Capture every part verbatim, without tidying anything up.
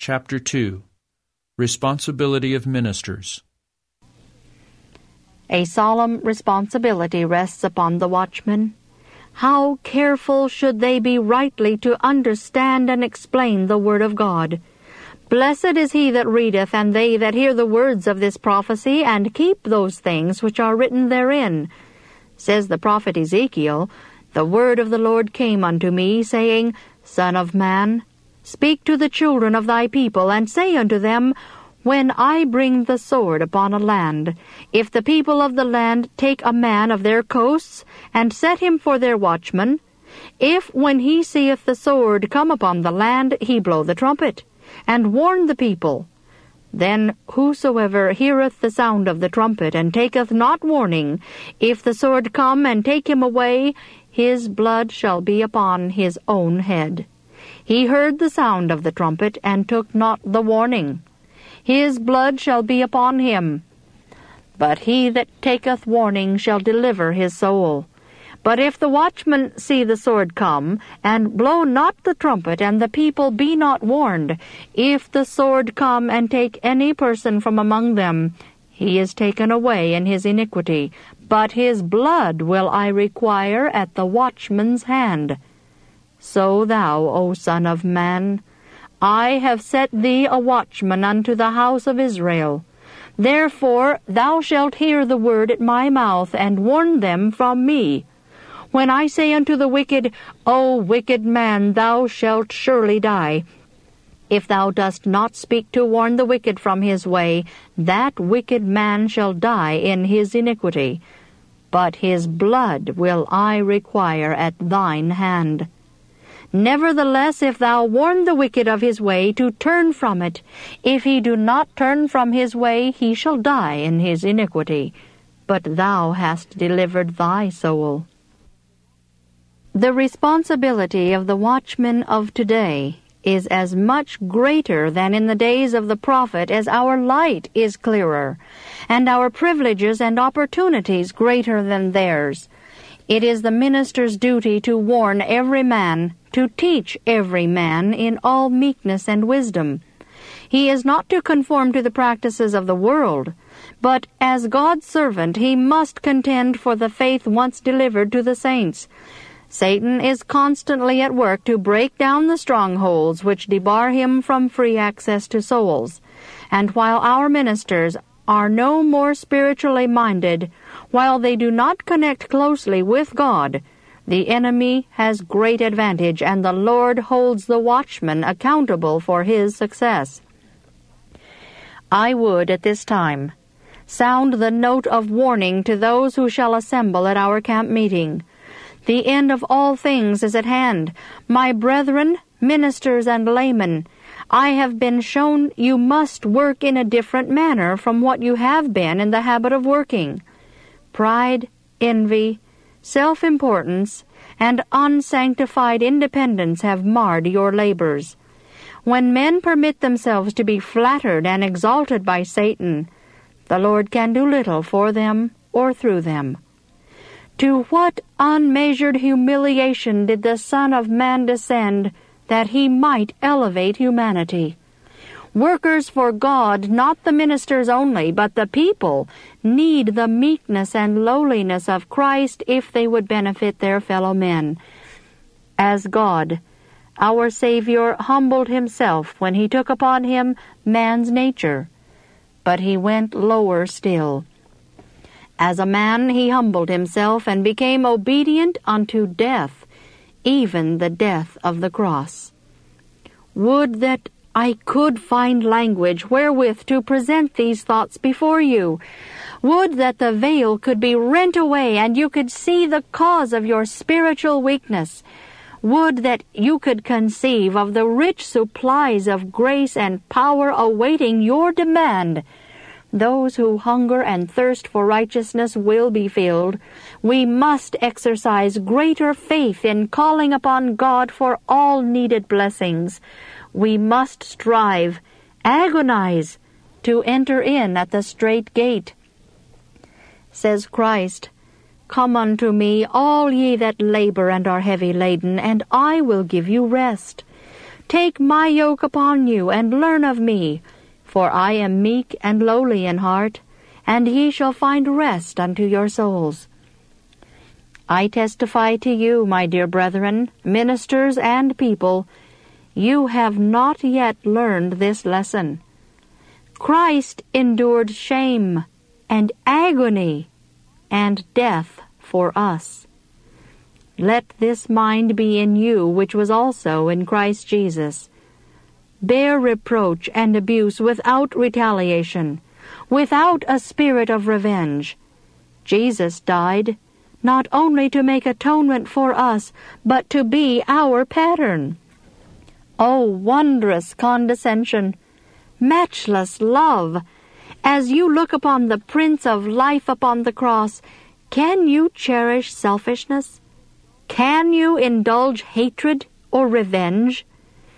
chapter two. Responsibility of Ministers. A solemn responsibility rests upon the watchman. How careful should they be rightly to understand and explain the word of God. Blessed is he that readeth, and they that hear the words of this prophecy, and keep those things which are written therein. Says the prophet Ezekiel, The word of the Lord came unto me, saying, Son of man, speak to the children of thy people, and say unto them, When I bring the sword upon a land, if the people of the land take a man of their coasts, and set him for their watchman, if when he seeth the sword come upon the land, he blow the trumpet, and warn the people, then whosoever heareth the sound of the trumpet, and taketh not warning, if the sword come and take him away, his blood shall be upon his own head. He heard the sound of the trumpet, and took not the warning. His blood shall be upon him. But he that taketh warning shall deliver his soul. But if the watchman see the sword come, and blow not the trumpet, and the people be not warned, if the sword come and take any person from among them, he is taken away in his iniquity, but his blood will I require at the watchman's hand. So thou, O Son of man, I have set thee a watchman unto the house of Israel. Therefore thou shalt hear the word at my mouth, and warn them from me. When I say unto the wicked, O wicked man, thou shalt surely die, if thou dost not speak to warn the wicked from his way, that wicked man shall die in his iniquity. But his blood will I require at thine hand. Nevertheless, if thou warn the wicked of his way, to turn from it, if he do not turn from his way, he shall die in his iniquity. But thou hast delivered thy soul. The responsibility of the watchman of today is as much greater than in the days of the prophet as our light is clearer, and our privileges and opportunities greater than theirs. It is the minister's duty to warn every man, to teach every man in all meekness and wisdom. He is not to conform to the practices of the world, but as God's servant he must contend for the faith once delivered to the saints. Satan is constantly at work to break down the strongholds which debar him from free access to souls. And while our ministers are no more spiritually minded, while they do not connect closely with God, the enemy has great advantage, and the Lord holds the watchman accountable for his success. I would at this time sound the note of warning to those who shall assemble at our camp meeting. The end of all things is at hand. My brethren, ministers, and laymen, I have been shown you must work in a different manner from what you have been in the habit of working. Pride, envy, self-importance, and unsanctified independence have marred your labors. When men permit themselves to be flattered and exalted by Satan, the Lord can do little for them or through them. To what unmeasured humiliation did the Son of Man descend, that he might elevate humanity? Workers for God, not the ministers only, but the people, need the meekness and lowliness of Christ if they would benefit their fellow men. As God, our Savior humbled himself when he took upon him man's nature, but he went lower still. As a man he humbled himself and became obedient unto death, even the death of the cross. Would that I could find language wherewith to present these thoughts before you. Would that the veil could be rent away and you could see the cause of your spiritual weakness. Would that you could conceive of the rich supplies of grace and power awaiting your demand. Those who hunger and thirst for righteousness will be filled. We must exercise greater faith in calling upon God for all needed blessings. We must strive, agonize, to enter in at the strait gate. Says Christ, Come unto me, all ye that labor and are heavy laden, and I will give you rest. Take my yoke upon you, and learn of me, for I am meek and lowly in heart, and ye shall find rest unto your souls. I testify to you, my dear brethren, ministers and people, you have not yet learned this lesson. Christ endured shame and agony and death for us. Let this mind be in you, which was also in Christ Jesus. Bear reproach and abuse without retaliation, without a spirit of revenge. Jesus died not only to make atonement for us, but to be our pattern. Oh, wondrous condescension, matchless love! As you look upon the Prince of Life upon the cross, can you cherish selfishness? Can you indulge hatred or revenge?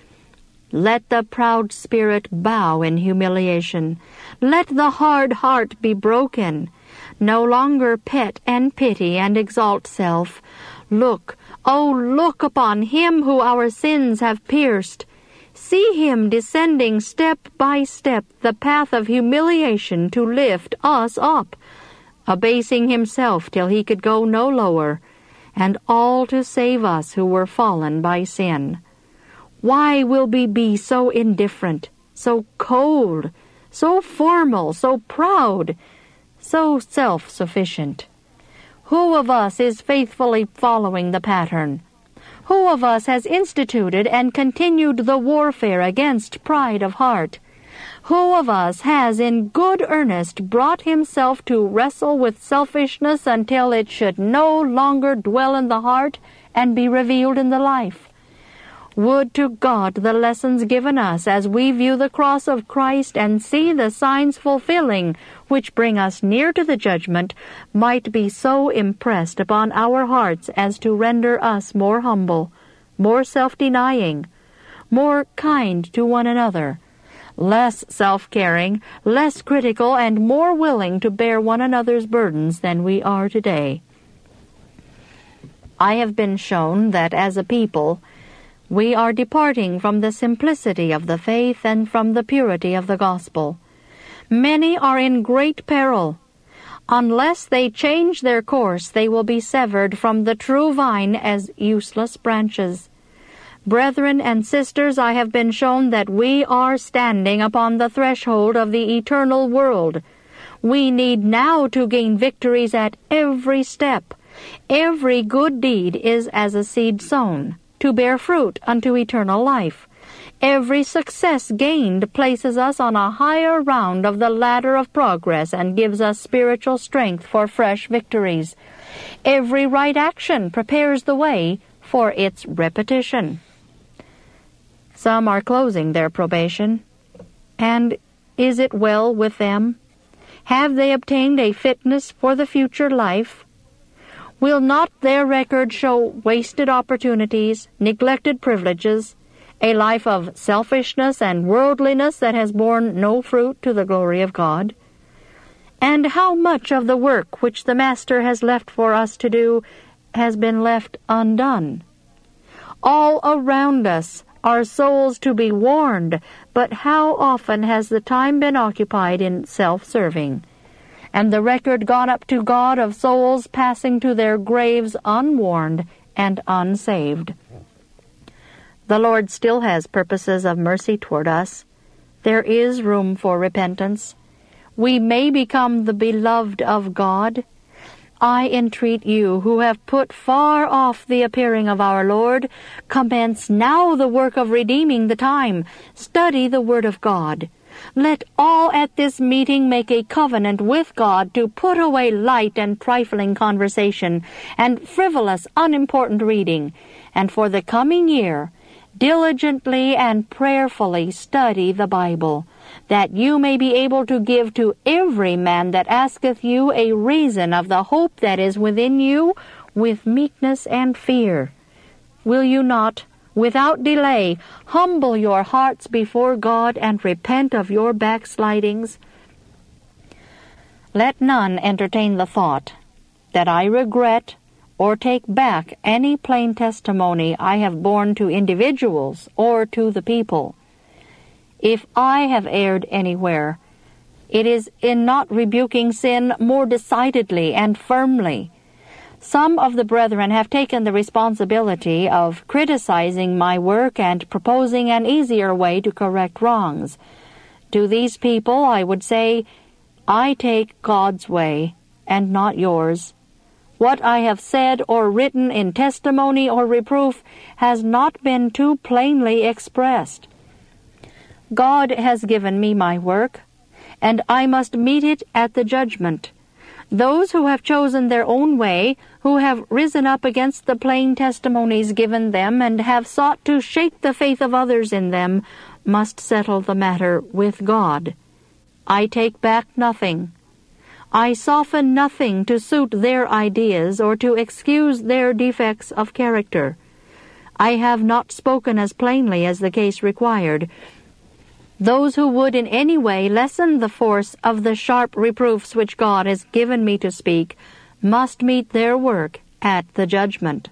Let the proud spirit bow in humiliation. Let the hard heart be broken. No longer pet and pity and exalt self. Look, oh, look upon him who our sins have pierced. See him descending step by step the path of humiliation to lift us up, abasing himself till he could go no lower, and all to save us who were fallen by sin. Why will we be so indifferent, so cold, so formal, so proud, so self-sufficient? Who of us is faithfully following the pattern? Who of us has instituted and continued the warfare against pride of heart? Who of us has in good earnest brought himself to wrestle with selfishness until it should no longer dwell in the heart and be revealed in the life? Would to God the lessons given us as we view the cross of Christ and see the signs fulfilling which bring us near to the judgment might be so impressed upon our hearts as to render us more humble, more self-denying, more kind to one another, less self-caring, less critical, and more willing to bear one another's burdens than we are today. I have been shown that as a people, we are departing from the simplicity of the faith and from the purity of the gospel. Many are in great peril. Unless they change their course, they will be severed from the true vine as useless branches. Brethren and sisters, I have been shown that we are standing upon the threshold of the eternal world. We need now to gain victories at every step. Every good deed is as a seed sown, to bear fruit unto eternal life. Every success gained places us on a higher round of the ladder of progress and gives us spiritual strength for fresh victories. Every right action prepares the way for its repetition. Some are closing their probation. And is it well with them? Have they obtained a fitness for the future life? Will not their record show wasted opportunities, neglected privileges, a life of selfishness and worldliness that has borne no fruit to the glory of God? And how much of the work which the Master has left for us to do has been left undone? All around us are souls to be warned, but how often has the time been occupied in self-serving, and the record gone up to God of souls passing to their graves unwarned and unsaved? The Lord still has purposes of mercy toward us. There is room for repentance. We may become the beloved of God. I entreat you, who have put far off the appearing of our Lord, commence now the work of redeeming the time. Study the Word of God. Let all at this meeting make a covenant with God to put away light and trifling conversation and frivolous, unimportant reading, and for the coming year diligently and prayerfully study the Bible, that you may be able to give to every man that asketh you a reason of the hope that is within you with meekness and fear. Will you not, without delay, humble your hearts before God and repent of your backslidings? Let none entertain the thought that I regret or take back any plain testimony I have borne to individuals or to the people. If I have erred anywhere, it is in not rebuking sin more decidedly and firmly. Some of the brethren have taken the responsibility of criticizing my work and proposing an easier way to correct wrongs. To these people I would say, I take God's way, and not yours. What I have said or written in testimony or reproof has not been too plainly expressed. God has given me my work, and I must meet it at the judgment. Those who have chosen their own way, who have risen up against the plain testimonies given them and have sought to shake the faith of others in them, must settle the matter with God. I take back nothing. I soften nothing to suit their ideas or to excuse their defects of character. I have not spoken as plainly as the case required. Those who would in any way lessen the force of the sharp reproofs which God has given me to speak must meet their work at the judgment.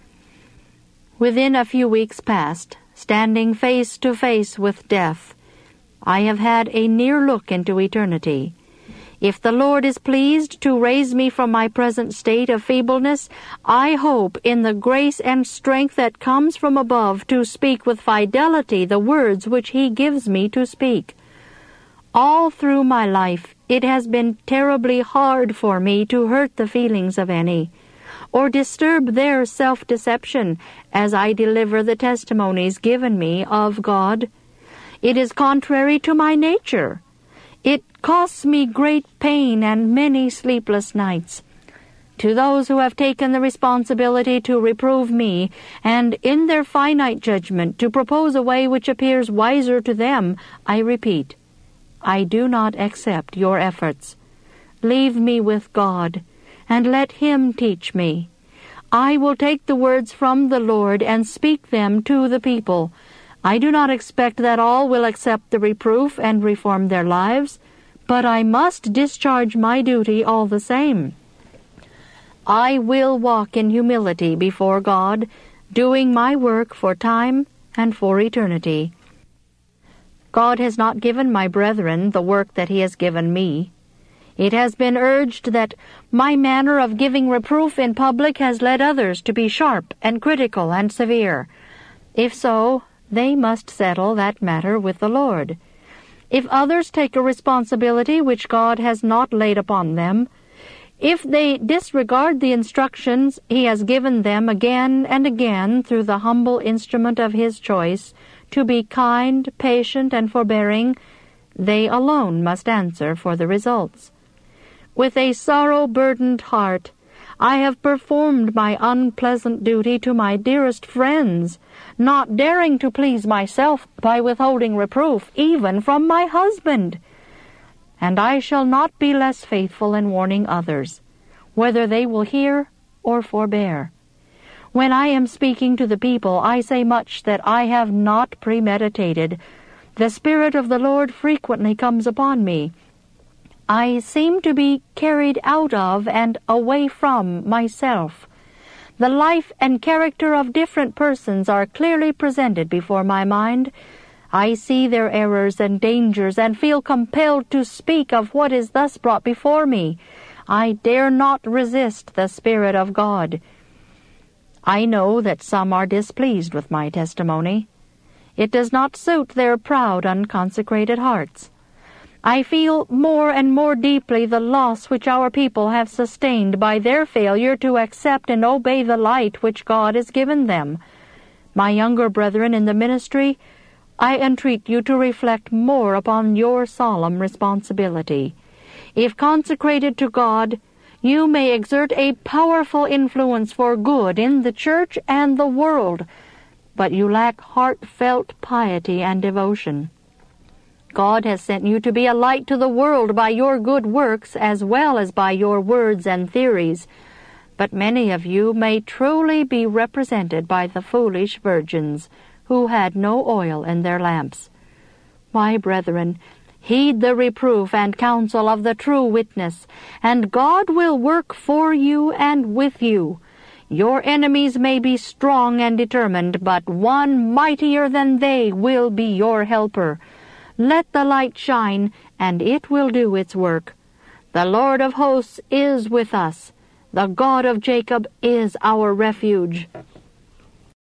Within a few weeks past, standing face to face with death, I have had a near look into eternity. If the Lord is pleased to raise me from my present state of feebleness, I hope in the grace and strength that comes from above to speak with fidelity the words which He gives me to speak. All through my life it has been terribly hard for me to hurt the feelings of any, or disturb their self-deception as I deliver the testimonies given me of God. It is contrary to my nature. It costs me great pain and many sleepless nights. To those who have taken the responsibility to reprove me, and in their finite judgment to propose a way which appears wiser to them, I repeat, I do not accept your efforts. Leave me with God, and let Him teach me. I will take the words from the Lord and speak them to the people. I do not expect that all will accept the reproof and reform their lives, but I must discharge my duty all the same. I will walk in humility before God, doing my work for time and for eternity. God has not given my brethren the work that He has given me. It has been urged that my manner of giving reproof in public has led others to be sharp and critical and severe. If so, they must settle that matter with the Lord. If others take a responsibility which God has not laid upon them, if they disregard the instructions He has given them again and again through the humble instrument of His choice, to be kind, patient, and forbearing, they alone must answer for the results. With a sorrow-burdened heart, I have performed my unpleasant duty to my dearest friends, not daring to please myself by withholding reproof even from my husband. And I shall not be less faithful in warning others, whether they will hear or forbear. When I am speaking to the people, I say much that I have not premeditated. The Spirit of the Lord frequently comes upon me. I seem to be carried out of and away from myself. The life and character of different persons are clearly presented before my mind. I see their errors and dangers and feel compelled to speak of what is thus brought before me. I dare not resist the Spirit of God. I know that some are displeased with my testimony. It does not suit their proud, unconsecrated hearts. I feel more and more deeply the loss which our people have sustained by their failure to accept and obey the light which God has given them. My younger brethren in the ministry, I entreat you to reflect more upon your solemn responsibility. If consecrated to God, you may exert a powerful influence for good in the church and the world, but you lack heartfelt piety and devotion. God has sent you to be a light to the world by your good works as well as by your words and theories, but many of you may truly be represented by the foolish virgins who had no oil in their lamps. My brethren, heed the reproof and counsel of the true witness, and God will work for you and with you. Your enemies may be strong and determined, but one mightier than they will be your helper. Let the light shine, and it will do its work. The Lord of hosts is with us. The God of Jacob is our refuge.